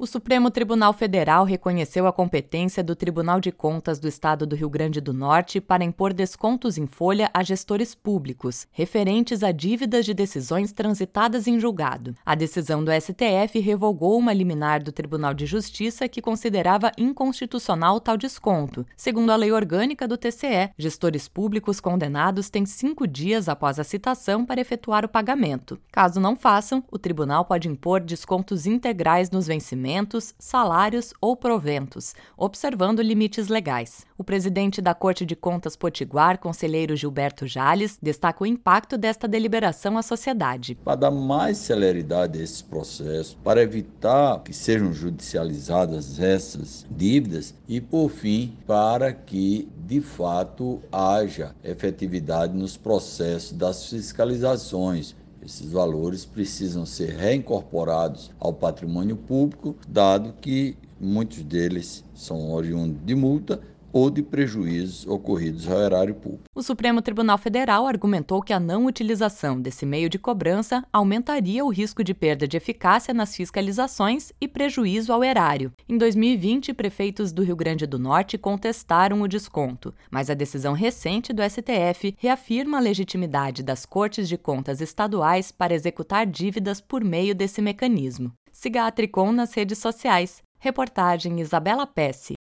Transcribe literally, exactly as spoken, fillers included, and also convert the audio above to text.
O Supremo Tribunal Federal reconheceu a competência do Tribunal de Contas do Estado do Rio Grande do Norte para impor descontos em folha a gestores públicos, referentes a dívidas de decisões transitadas em julgado. A decisão do S T F revogou uma liminar do Tribunal de Justiça que considerava inconstitucional tal desconto. Segundo a lei orgânica do T C E, gestores públicos condenados têm cinco dias após a citação para efetuar o pagamento. Caso não façam, o tribunal pode impor descontos integrais nos vencimentos, salários ou proventos, observando limites legais. O presidente da Corte de Contas Potiguar, conselheiro Gilberto Jales, destaca o impacto desta deliberação à sociedade. Para dar mais celeridade a esse processo, para evitar que sejam judicializadas essas dívidas e, por fim, para que, de fato, haja efetividade nos processos das fiscalizações. Esses valores precisam ser reincorporados ao patrimônio público, dado que muitos deles são oriundos de multa ou de prejuízos ocorridos ao erário público. O Supremo Tribunal Federal argumentou que a não utilização desse meio de cobrança aumentaria o risco de perda de eficácia nas fiscalizações e prejuízo ao erário. Em dois mil e vinte, prefeitos do Rio Grande do Norte contestaram o desconto, mas a decisão recente do S T F reafirma a legitimidade das Cortes de Contas estaduais para executar dívidas por meio desse mecanismo. Siga a Tricom nas redes sociais. Reportagem Isabela Pesce.